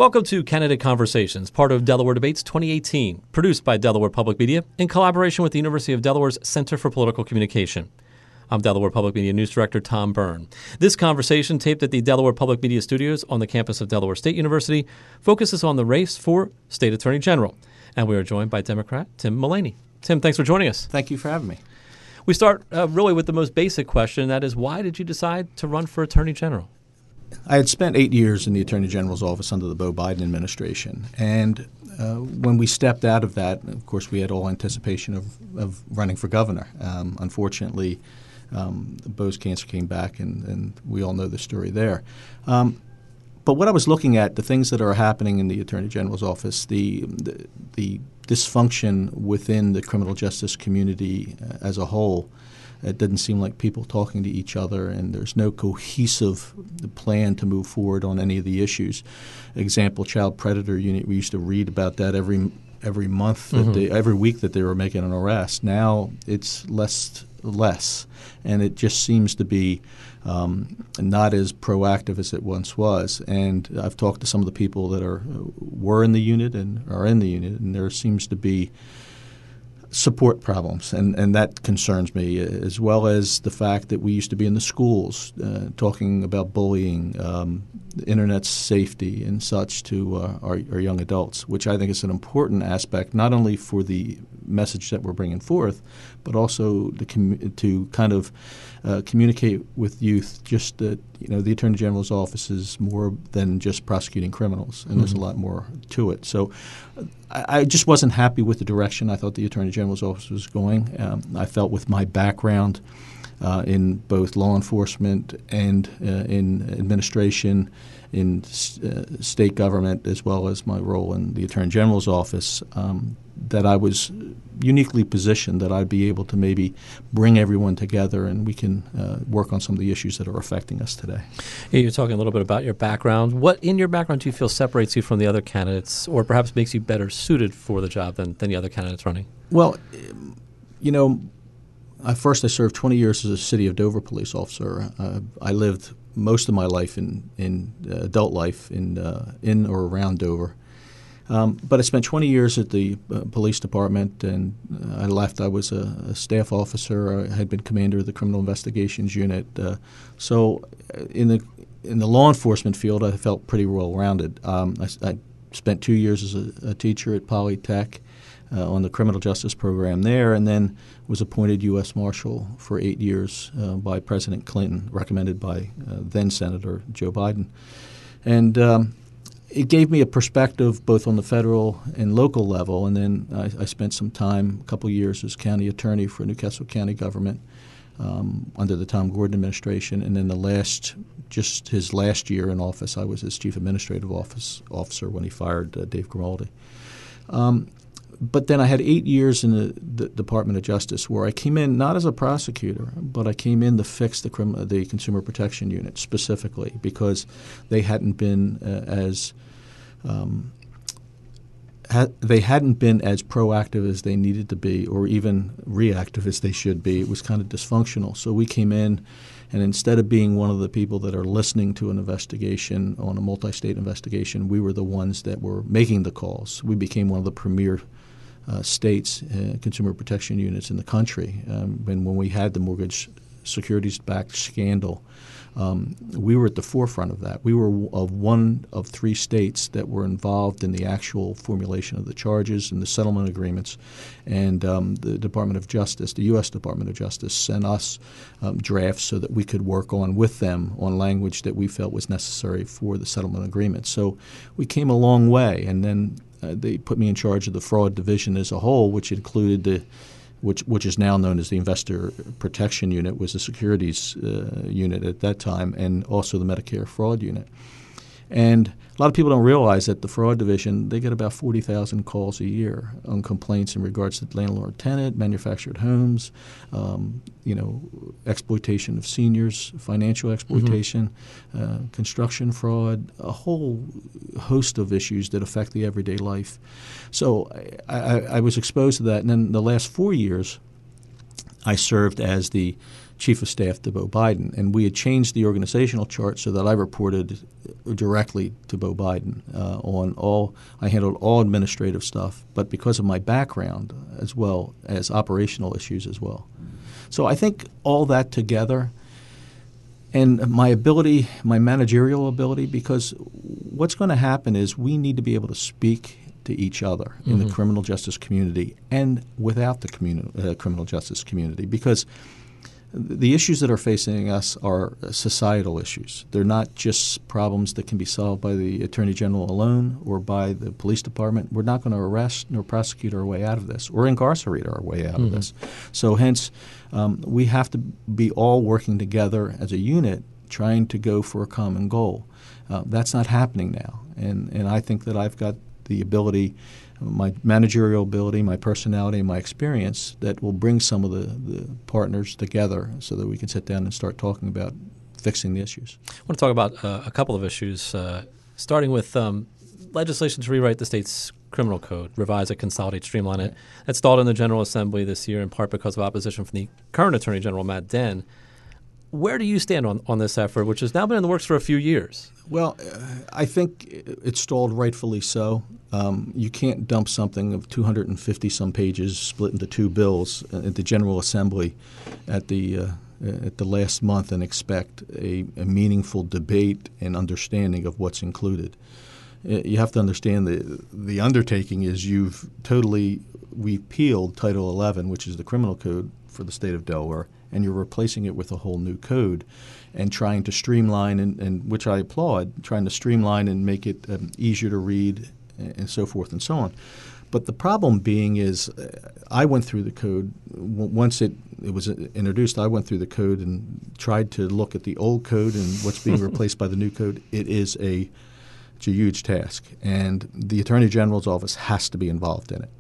Welcome to Candidate Conversations, part of Delaware Debates 2018, produced by Delaware Public Media in collaboration with the University of Delaware's Center for Political Communication. I'm Delaware Public Media News Director Tom Byrne. This conversation, taped at the Delaware Public Media Studios on the campus of Delaware State University, focuses on the race for State Attorney General. And we are joined by Democrat Tim Mullaney. Tim, thanks for joining us. Thank you for having me. We start really with the most basic question, that is, why did you decide to run for Attorney General? I had spent 8 years in the Attorney General's office under the Beau Biden administration. And when we stepped out of that, of course, we had all anticipation of running for governor. Unfortunately, Beau's cancer came back, and we all know the story there. But what I was looking at, the things that are happening in the Attorney General's office, the dysfunction within the criminal justice community as a whole, it didn't seem like people talking to each other, and there's no cohesive plan to move forward on any of the issues. Example, child predator unit, we used to read about that every month, every week that they were making an arrest. Now it's less, and it just seems to be not as proactive as it once was. And I've talked to some of the people that were in the unit and are in the unit, and there seems to be support problems, and that concerns me, as well as the fact that we used to be in the schools talking about bullying, internet safety and such to our young adults, which I think is an important aspect, not only for the message that we're bringing forth, but also to kind of communicate with youth just that, the Attorney General's office is more than just prosecuting criminals, and there's a lot more to it. So I just wasn't happy with the direction I thought the Attorney General's office was going. I felt with my background in both law enforcement and in administration, in state government, as well as my role in the Attorney General's office, that I was uniquely positioned that I'd be able to maybe bring everyone together and we can work on some of the issues that are affecting us today. You're talking a little bit about your background. What in your background do you feel separates you from the other candidates, or perhaps makes you better suited for the job than the other candidates running? Well, I served 20 years as a City of Dover police officer. I lived most of my life in adult life in or around Dover. But I spent 20 years at the police department, and I left. I was a staff officer. I had been commander of the criminal investigations unit. So in the law enforcement field, I felt pretty well-rounded. I spent 2 years as a teacher at Polytech on the criminal justice program there, and then was appointed U.S. Marshal for 8 years by President Clinton, recommended by then-Senator Joe Biden. And it gave me a perspective both on the federal and local level, and then I spent some time, a couple years, as county attorney for Newcastle County government under the Tom Gordon administration, and then his last year in office, I was his chief administrative officer when he fired Dave Grimaldi. But then I had 8 years in the Department of Justice, where I came in not as a prosecutor, but I came in to fix the Consumer Protection Unit specifically, because they hadn't been as proactive as they needed to be, or even reactive as they should be. It was kind of dysfunctional. So we came in, and instead of being one of the people that are listening to an investigation on a multi-state investigation, we were the ones that were making the calls. We became one of the premier states, consumer protection units in the country. And when we had the mortgage securities-backed scandal, we were at the forefront of that. We were one of 3 states that were involved in the actual formulation of the charges and the settlement agreements. And the Department of Justice, the U.S. Department of Justice, sent us drafts so that we could work on with them on language that we felt was necessary for the settlement agreement. So we came a long way, and then they put me in charge of the fraud division as a whole, which included which is now known as the Investor Protection Unit, was the securities unit at that time, and also the Medicare Fraud Unit. And a lot of people don't realize that the fraud division, they get about 40,000 calls a year on complaints in regards to landlord-tenant, manufactured homes, exploitation of seniors, financial exploitation, construction fraud, a whole host of issues that affect the everyday life. So I was exposed to that. And then the last 4 years, I served as the Chief of Staff to Beau Biden, and we had changed the organizational chart so that I reported directly to Beau Biden on all. I handled all administrative stuff, but because of my background as well as operational issues as well. So I think all that together, and my ability, my managerial ability, because what's going to happen is we need to be able to speak to each other in the criminal justice community and without the criminal justice community, because the issues that are facing us are societal issues. They're not just problems that can be solved by the Attorney General alone or by the police department. We're not going to arrest nor prosecute our way out of this or incarcerate our way out of this. So hence, we have to be all working together as a unit trying to go for a common goal. That's not happening now. And I think that I've got the ability, my managerial ability, my personality, and my experience that will bring some of the partners together so that we can sit down and start talking about fixing the issues. I want to talk about a couple of issues, starting with legislation to rewrite the state's criminal code, revise it, consolidate, streamline it. That stalled in the General Assembly this year in part because of opposition from the current Attorney General, Matt Dehn. Where do you stand on this effort, which has now been in the works for a few years? Well, I think it stalled rightfully so. You can't dump something of 250-some pages split into two bills at the General Assembly at the last month and expect a meaningful debate and understanding of what's included. You have to understand the undertaking is we've peeled Title 11, which is the criminal code for the state of Delaware, and you're replacing it with a whole new code and trying to streamline, and which I applaud, trying to streamline and make it easier to read and so forth and so on. But the problem being is I went through the code. Once it was introduced, I went through the code and tried to look at the old code and what's being replaced by the new code. It's a huge task, and the Attorney General's office has to be involved in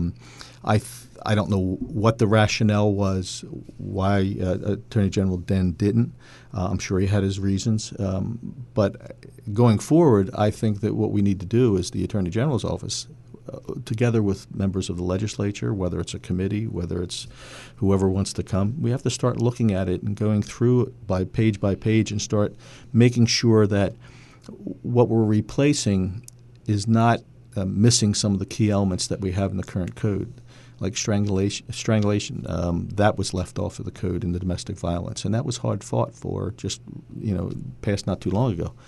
it. I don't know what the rationale was, why Attorney General Dehn didn't. I'm sure he had his reasons. But going forward, I think that what we need to do is the Attorney General's office, together with members of the legislature, whether it's a committee, whether it's whoever wants to come, we have to start looking at it and going through it by page and start making sure that what we're replacing is not missing some of the key elements that we have in the current code. Like strangulation, that was left off of the code in the domestic violence, and that was hard fought for, just passed not too long ago.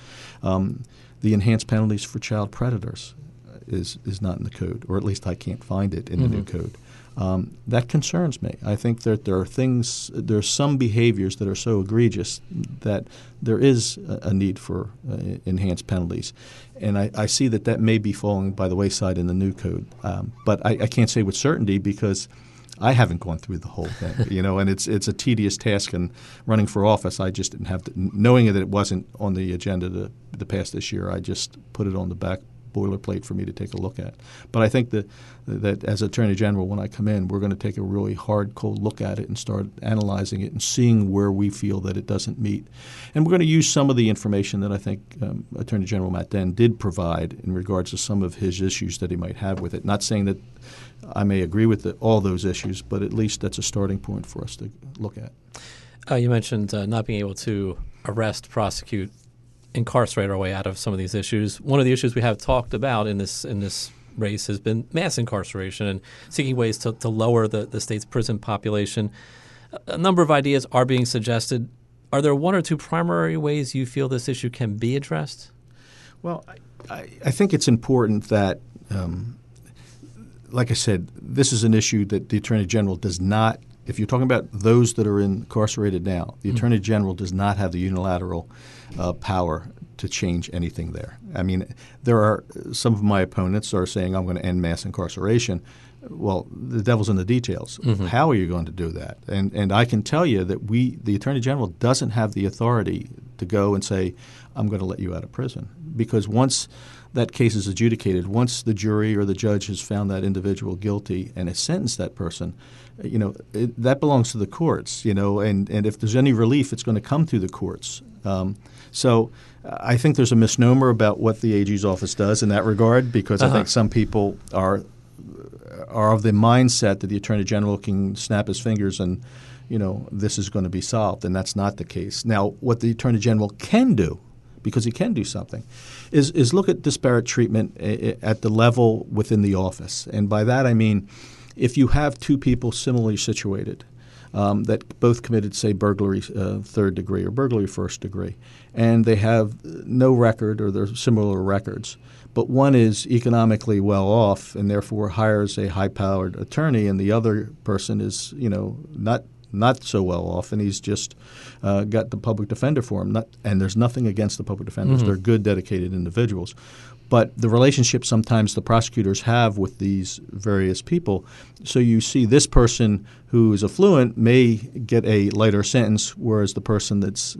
The enhanced penalties for child predators is not in the code, or at least I can't find it in the new code. That concerns me. I think that there are some behaviors that are so egregious that there is a need for enhanced penalties. And I see that may be falling by the wayside in the new code. But I can't say with certainty because I haven't gone through the whole thing, and it's a tedious task. And running for office, I just didn't have to, knowing that it wasn't on the agenda to pass this year, I just put it on the back boilerplate for me to take a look at. But I think that as Attorney General, when I come in, we're going to take a really hard, cold look at it and start analyzing it and seeing where we feel that it doesn't meet. And we're going to use some of the information that I think Attorney General Matt Dehn did provide in regards to some of his issues that he might have with it. Not saying that I may agree with all those issues, but at least that's a starting point for us to look at. You mentioned not being able to arrest, prosecute, incarcerate our way out of some of these issues. One of the issues we have talked about in this race has been mass incarceration and seeking ways to lower the state's prison population. A number of ideas are being suggested. Are there one or two primary ways you feel this issue can be addressed? Well, I think it's important that, like I said, this is an issue that the Attorney General does not, if you're talking about those that are incarcerated now, the Attorney General does not have the unilateral power to change anything there. I mean, there are some of my opponents are saying I'm going to end mass incarceration. Well, the devil's in the details. How are you going to do that? And I can tell you that the Attorney General doesn't have the authority to go and say, I'm going to let you out of prison. Because once that case is adjudicated, once the jury or the judge has found that individual guilty and has sentenced that person, that belongs to the courts, and if there's any relief, it's going to come through the courts. So I think there's a misnomer about what the AG's office does in that regard, because I think some people are of the mindset that the Attorney General can snap his fingers and this is going to be solved, and that's not the case. Now, what the Attorney General can do, because he can do something, is look at disparate treatment at the level within the office. And by that I mean if you have two people similarly situated that both committed, say, burglary third degree or burglary first degree, and they have no record or they're similar records, but one is economically well off and therefore hires a high-powered attorney, and the other person is, not so well off, and he's just got the public defender for him. And there's nothing against the public defenders. Mm-hmm. They're good, dedicated individuals. But the relationship sometimes the prosecutors have with these various people, so you see this person who is affluent may get a lighter sentence, whereas the person that's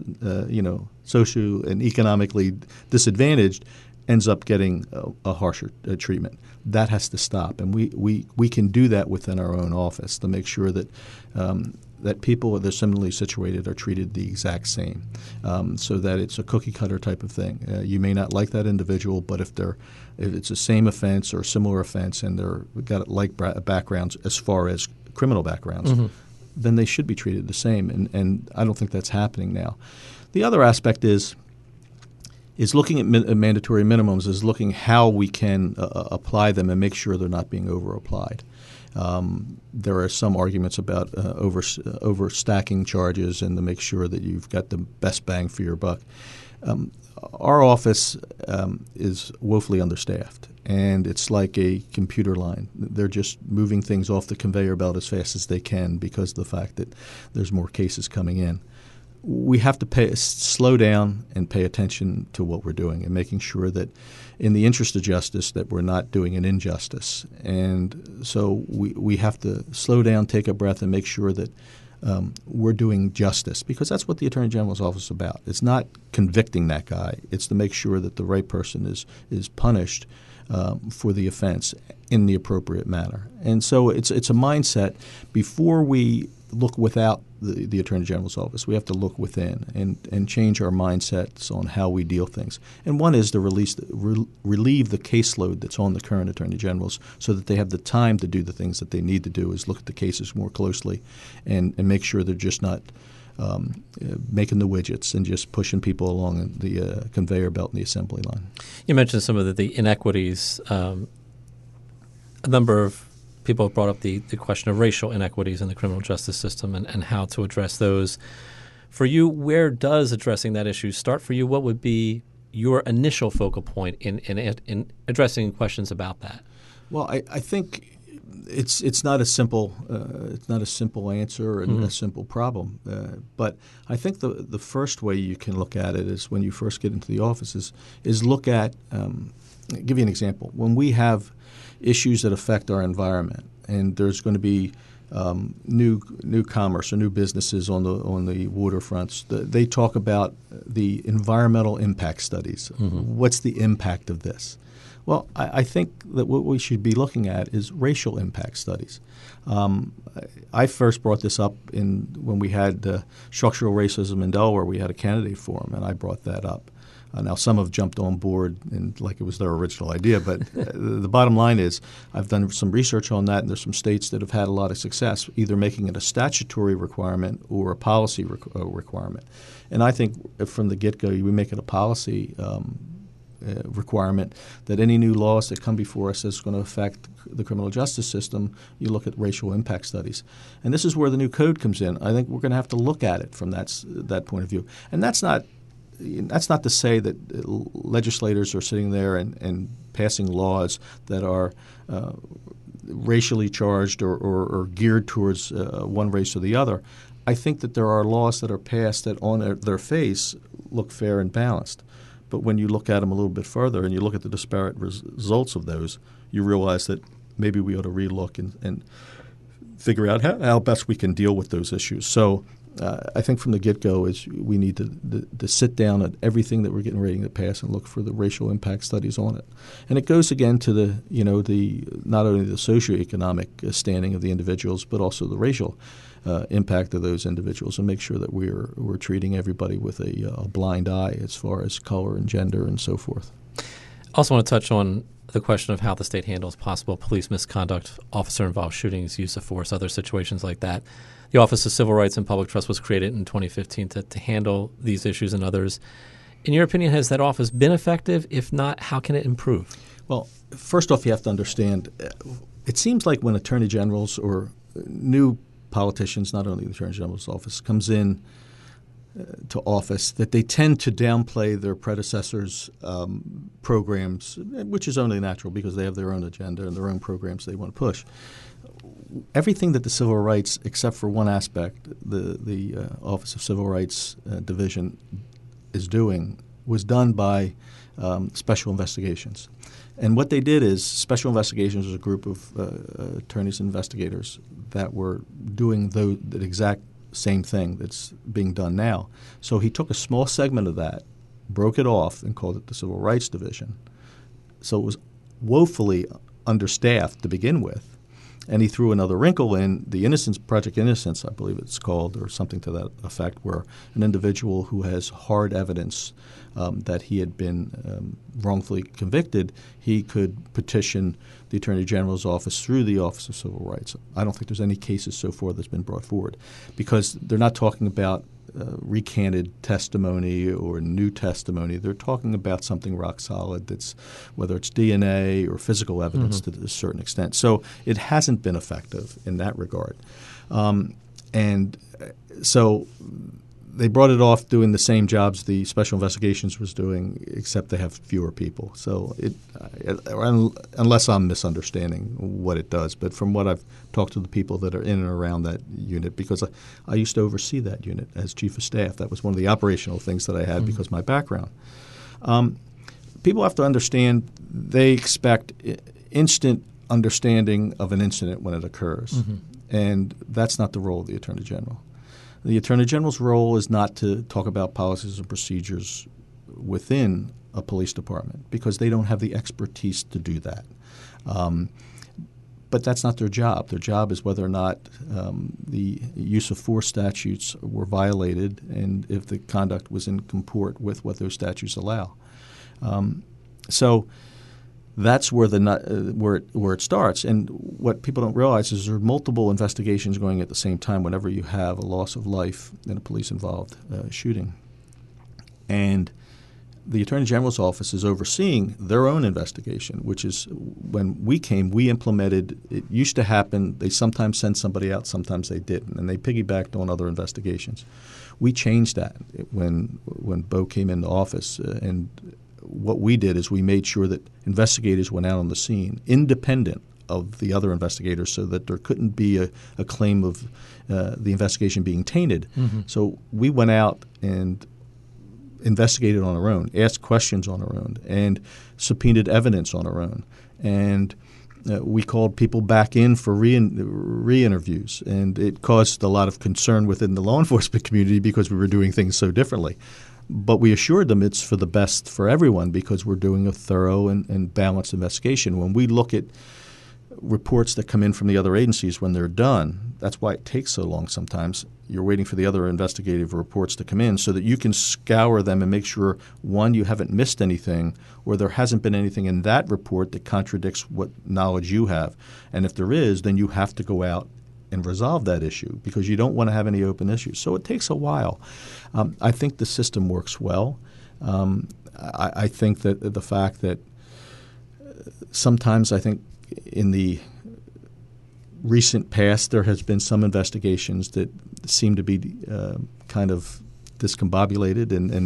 socio and economically disadvantaged ends up getting a harsher treatment. That has to stop, and we can do that within our own office to make sure that that people that are similarly situated are treated the exact same, so that it's a cookie-cutter type of thing. You may not like that individual, but if it's the same offense or similar offense and they've got like backgrounds as far as criminal backgrounds, mm-hmm. then they should be treated the same, and I don't think that's happening now. The other aspect is looking at mandatory minimums, is looking how we can apply them and make sure they're not being over-applied. There are some arguments about overstacking charges and to make sure that you've got the best bang for your buck. Our office is woefully understaffed, and it's like a computer line. They're just moving things off the conveyor belt as fast as they can because of the fact that there's more cases coming in. We have to slow down and pay attention to what we're doing and making sure that in the interest of justice that we're not doing an injustice. And so we have to slow down, take a breath, and make sure that we're doing justice, because that's what the Attorney General's office is about. It's not convicting that guy. It's to make sure that the right person is punished for the offense in the appropriate manner. And so it's a mindset. Before we look without the Attorney General's office, we have to look within and change our mindsets on how we deal things. And one is to relieve the caseload that's on the current Attorney Generals so that they have the time to do the things that they need to do, is look at the cases more closely and make sure they're just not making the widgets and just pushing people along the conveyor belt in the assembly line. You mentioned some of the inequities. A number of people have brought up the question of racial inequities in the criminal justice system and how to address those. For you, where does addressing that issue start for you? What would be your initial focal point in addressing questions about that? Well, I think it's not a simple answer and mm-hmm. a simple problem. But I think the first way you can look at it is when you first get into the office is look at give you an example. When we have issues that affect our environment, and there's going to be new commerce or new businesses on the waterfronts, they talk about the environmental impact studies. Mm-hmm. What's the impact of this? Well, I think that what we should be looking at is racial impact studies. I first brought this up when we had structural racism in Delaware. We had a candidate forum, and I brought that up. Now, some have jumped on board and like it was their original idea, but the bottom line is I've done some research on that, and there's some states that have had a lot of success, either making it a statutory requirement or a policy requirement. And I think from the get-go, we make it a policy requirement that any new laws that come before us that's going to affect the criminal justice system, you look at racial impact studies. And this is where the new code comes in. I think we're going to have to look at it from that point of view. And that's not to say that legislators are sitting there and passing laws that are racially charged or geared towards one race or the other. I think that there are laws that are passed that on their face look fair and balanced. But when you look at them a little bit further and you look at the disparate results of those, you realize that maybe we ought to relook and figure out how best we can deal with those issues. So I think from the get-go is we need to sit down at everything that we're getting ready to pass and look for the racial impact studies on it. And it goes again to the not only the socioeconomic standing of the individuals, but also the racial impact of those individuals, and make sure that we're treating everybody with a blind eye as far as color and gender and so forth. Also want to touch on the question of how the state handles possible police misconduct, officer-involved shootings, use of force, other situations like that. The Office of Civil Rights and Public Trust was created in 2015 to handle these issues and others. In your opinion, has that office been effective? If not, how can it improve? Well, first off, you have to understand, it seems like when attorney generals or new politicians, not only the attorney general's office, comes in to office, that they tend to downplay their predecessors' programs, which is only natural because they have their own agenda and their own programs they want to push. Everything that the civil rights, except for one aspect, the Office of Civil Rights Division is doing, was done by special investigations. And what they did is special investigations was a group of attorneys and investigators that were doing the exact same thing that's being done now. So he took a small segment of that, broke it off, and called it the Civil Rights Division. So it was woefully understaffed to begin with. And he threw another wrinkle in, the Innocence Project Innocence, I believe it's called, or something to that effect, where an individual who has hard evidence that he had been wrongfully convicted, he could petition the Attorney General's office through the Office of Civil Rights. I don't think there's any cases so far that's been brought forward because they're not talking about recanted testimony or new testimony. They're talking about something rock solid that's whether it's DNA or physical evidence to a certain extent. So it hasn't been effective in that regard. And so they brought it off doing the same jobs the special investigations was doing, except they have fewer people. So unless I'm misunderstanding what it does, but from what I've talked to the people that are in and around that unit, because I used to oversee that unit as chief of staff. That was one of the operational things that I had because of my background. People have to understand they expect instant understanding of an incident when it occurs, and that's not the role of the Attorney General. The Attorney General's role is not to talk about policies and procedures within a police department because they don't have the expertise to do that. But that's not their job. Their job is whether or not the use of force statutes were violated and if the conduct was in comport with what those statutes allow. So that's where where it starts. And what people don't realize is there are multiple investigations going at the same time whenever you have a loss of life in a police-involved shooting. And the Attorney General's office is overseeing their own investigation, which is when we came, we implemented – it used to happen, they sometimes sent somebody out, sometimes they didn't, and they piggybacked on other investigations. We changed that when Bo came into office, and what we did is we made sure that investigators went out on the scene independent of the other investigators so that there couldn't be a claim of the investigation being tainted. So we went out and investigated on our own, asked questions on our own, and subpoenaed evidence on our own. And we called people back in for re-interviews, and it caused a lot of concern within the law enforcement community because we were doing things so differently. But we assured them it's for the best for everyone because we're doing a thorough and balanced investigation. When we look at reports that come in from the other agencies when they're done, that's why it takes so long sometimes. You're waiting for the other investigative reports to come in so that you can scour them and make sure, one, you haven't missed anything or there hasn't been anything in that report that contradicts what knowledge you have. And if there is, then you have to go out and resolve that issue because you don't want to have any open issues. So it takes a while. I think the system works well. I think that the fact that sometimes I think in the recent past there has been some investigations that seem to be kind of discombobulated and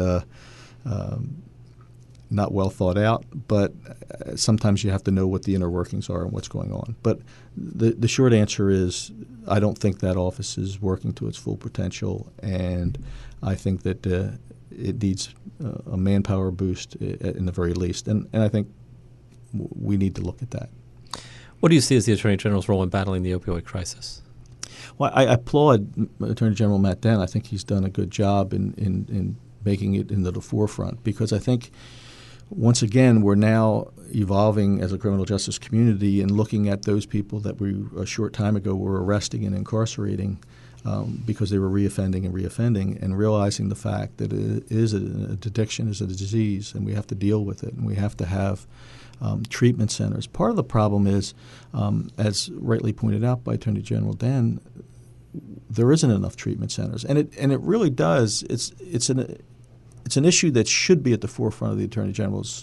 not well thought out, but sometimes you have to know what the inner workings are and what's going on. But the short answer is I don't think that office is working to its full potential, and I think that it needs a manpower boost in the very least. And I think we need to look at that. What do you see as the Attorney General's role in battling the opioid crisis? Well, I applaud Attorney General Matt Dent. I think he's done a good job in making it into the forefront because I think once again, we're now evolving as a criminal justice community and looking at those people that we a short time ago were arresting and incarcerating because they were reoffending and realizing the fact that it is an addiction is a disease and we have to deal with it and we have to have treatment centers. Part of the problem is, as rightly pointed out by Attorney General Dan, there isn't enough treatment centers, and it really does. It's an issue that should be at the forefront of the Attorney General's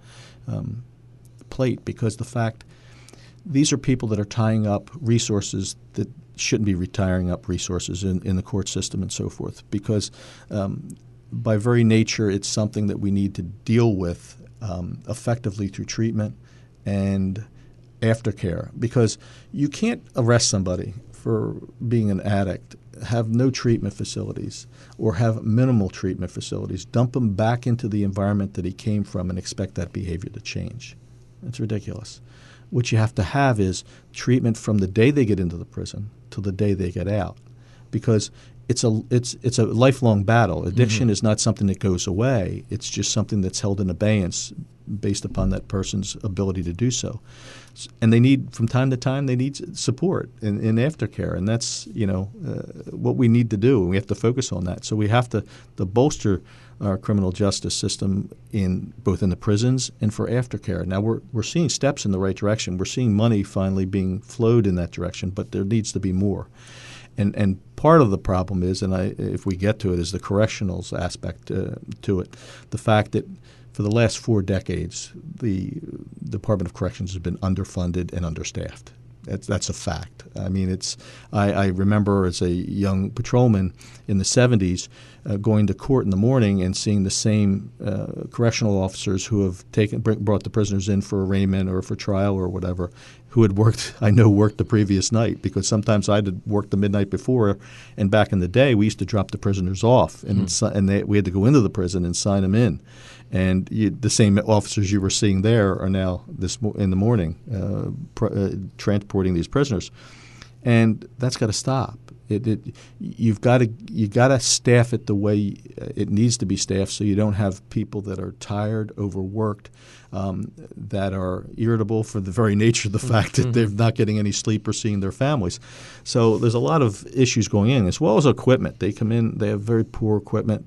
plate, because the fact these are people that are tying up resources that shouldn't be retiring up resources in the court system and so forth, because by very nature it's something that we need to deal with effectively through treatment and aftercare, because you can't arrest somebody for being an addict, have no treatment facilities or have minimal treatment facilities, dump him back into the environment that he came from and expect that behavior to change. It's ridiculous. What you have to have is treatment from the day they get into the prison to the day they get out, because it's a lifelong battle. Addiction is not something that goes away. It's just something that's held in abeyance based upon that person's ability to do so. And they need, from time to time, they need support in aftercare, and that's what we need to do, and we have to focus on that. So we have to bolster our criminal justice system both in the prisons and for aftercare. Now we're seeing steps in the right direction. We're seeing money finally being flowed in that direction, but there needs to be more. And part of the problem is, and if we get to it, is the correctionals aspect to it. The fact that for the last 4 decades, the Department of Corrections has been underfunded and understaffed. That's a fact. I mean, I remember as a young patrolman in the 70s going to court in the morning and seeing the same correctional officers who have brought the prisoners in for arraignment or for trial or whatever, who had worked the previous night, because sometimes I had worked the midnight before, and back in the day we used to drop the prisoners off, and we had to go into the prison and sign them in. And the same officers you were seeing there are now in the morning transporting these prisoners, and that's got to stop. You've got to staff it the way it needs to be staffed, so you don't have people that are tired, overworked, that are irritable for the very nature of the fact that they're not getting any sleep or seeing their families. So there's a lot of issues going in, as well as equipment. They come in, they have very poor equipment.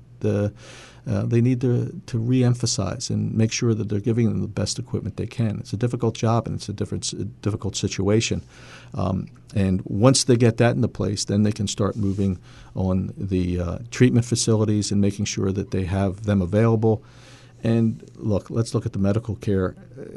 They need to reemphasize and make sure that they're giving them the best equipment they can. It's a difficult job, and it's a difficult situation. And once they get that into place, then they can start moving on the treatment facilities and making sure that they have them available. And let's look at the medical care.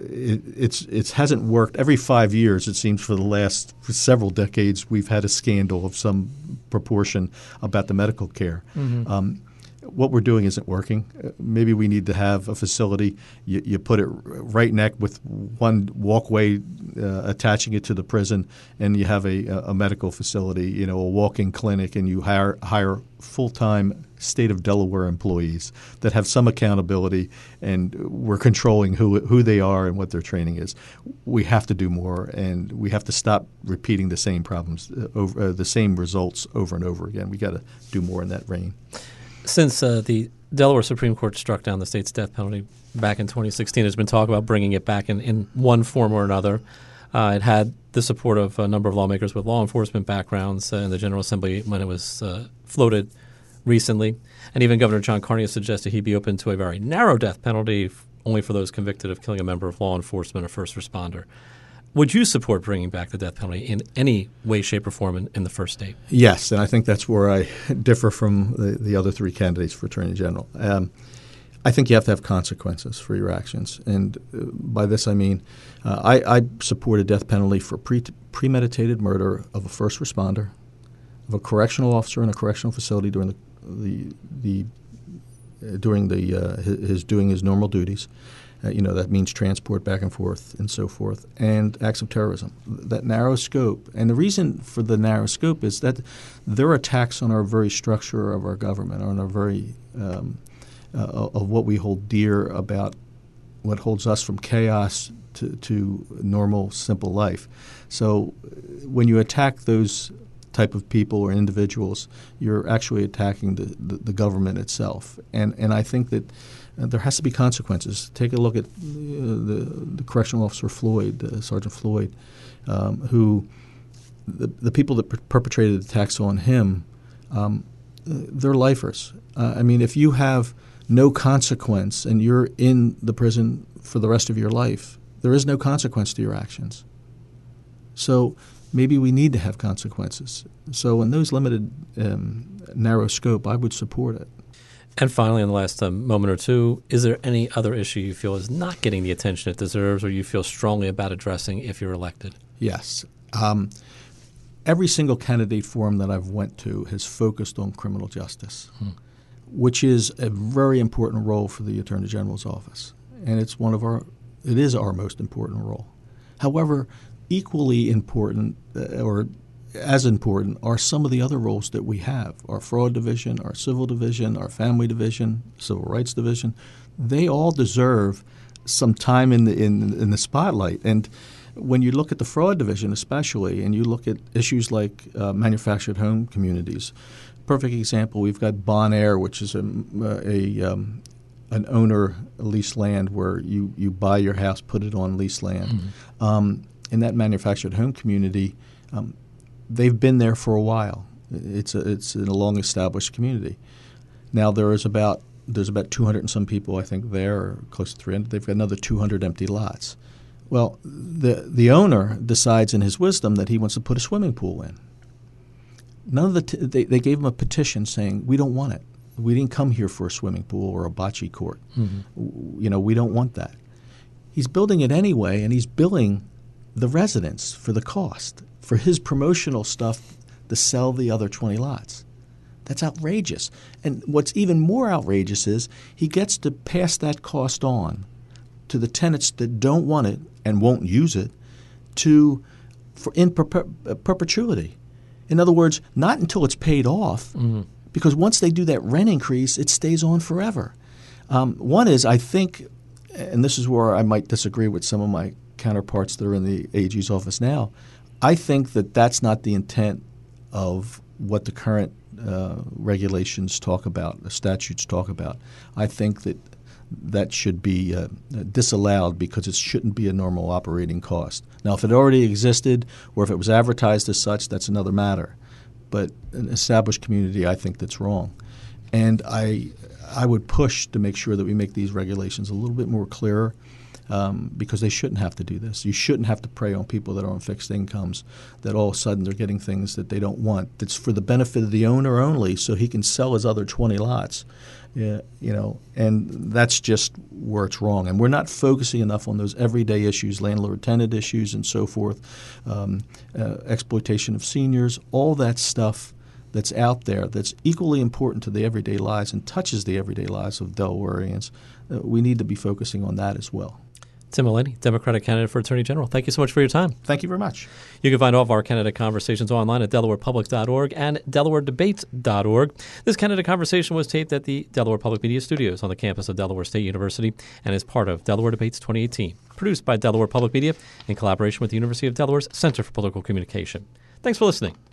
It hasn't worked. Every 5 years, it seems, for the last several decades, we've had a scandal of some proportion about the medical care. What we're doing isn't working. Maybe we need to have a facility. You put it right next with one walkway attaching it to the prison, and you have a medical facility, a walk-in clinic, and you hire full-time state of Delaware employees that have some accountability, and we're controlling who they are and what their training is. We have to do more, and we have to stop repeating the same problems, the same results over and over again. We got to do more in that vein. Since the Delaware Supreme Court struck down the state's death penalty back in 2016, there's been talk about bringing it back in one form or another. It had the support of a number of lawmakers with law enforcement backgrounds in the General Assembly when it was floated recently. And even Governor John Carney has suggested he'd be open to a very narrow death penalty only for those convicted of killing a member of law enforcement or first responder. Would you support bringing back the death penalty in any way, shape, or form in the first state? Yes, and I think that's where I differ from the other 3 candidates for Attorney General. I think you have to have consequences for your actions. And by this I mean I support a death penalty for premeditated murder of a first responder, of a correctional officer in a correctional facility during his doing his normal duties. That means transport back and forth and so forth, and acts of terrorism. That narrow scope. And the reason for the narrow scope is that they're attacks on our very structure of our government, on our very of what we hold dear about what holds us from chaos to normal, simple life. So when you attack those type of people or individuals, you're actually attacking the government itself. And I think that there has to be consequences. Take a look at the correctional officer Floyd, Sergeant Floyd, who the people that perpetrated attacks on him, they're lifers. If you have no consequence and you're in the prison for the rest of your life, There is no consequence to your actions. So maybe we need to have consequences. So in those limited, narrow scope, I would support it. And finally, in the last moment or two, is there any other issue you feel is not getting the attention it deserves or you feel strongly about addressing if you're elected? Yes. Every single candidate forum that I've went to has focused on criminal justice, which is a very important role for the Attorney General's office. And it is our most important role. However, equally important or as important are some of the other roles that we have. Our fraud division, our civil division, our family division, civil rights division. They all deserve some time in the spotlight. And when you look at the fraud division especially, and you look at issues like manufactured home communities, perfect example, we've got Bon Air, which is an owner leased land where you buy your house, put it on leased land. In that manufactured home community, they've been there for a while. It's a long-established community. Now there's about 200 and some people, I think, there, or close to 300. They've got another 200 empty lots. Well, the owner decides in his wisdom that he wants to put a swimming pool in. They gave him a petition saying, we don't want it. We didn't come here for a swimming pool or a bocce court. We don't want that. He's building it anyway, and he's billing the residents for the cost, for his promotional stuff to sell the other 20 lots. That's outrageous. And what's even more outrageous is he gets to pass that cost on to the tenants that don't want it and won't use it in perpetuity. In other words, not until it's paid off, because once they do that rent increase, it stays on forever. One is, I think, and this is where I might disagree with some of my counterparts that are in the AG's office now, I think that that's not the intent of what the current regulations talk about, the statutes talk about. I think that should be disallowed because it shouldn't be a normal operating cost. Now, if it already existed or if it was advertised as such, that's another matter. But an established community, I think that's wrong. And I would push to make sure that we make these regulations a little bit more clearer, because they shouldn't have to do this. You shouldn't have to prey on people that are on fixed incomes, that all of a sudden they're getting things that they don't want. That's for the benefit of the owner only, so he can sell his other 20 lots. And that's just where it's wrong. And we're not focusing enough on those everyday issues, landlord-tenant issues and so forth, exploitation of seniors, all that stuff that's out there that's equally important to the everyday lives and touches the everyday lives of Delawareans. We need to be focusing on that as well. Tim Mullaney, Democratic candidate for Attorney General. Thank you so much for your time. Thank you very much. You can find all of our candidate conversations online at DelawarePublic.org and DelawareDebates.org. This candidate conversation was taped at the Delaware Public Media Studios on the campus of Delaware State University and is part of Delaware Debates 2018, produced by Delaware Public Media in collaboration with the University of Delaware's Center for Political Communication. Thanks for listening.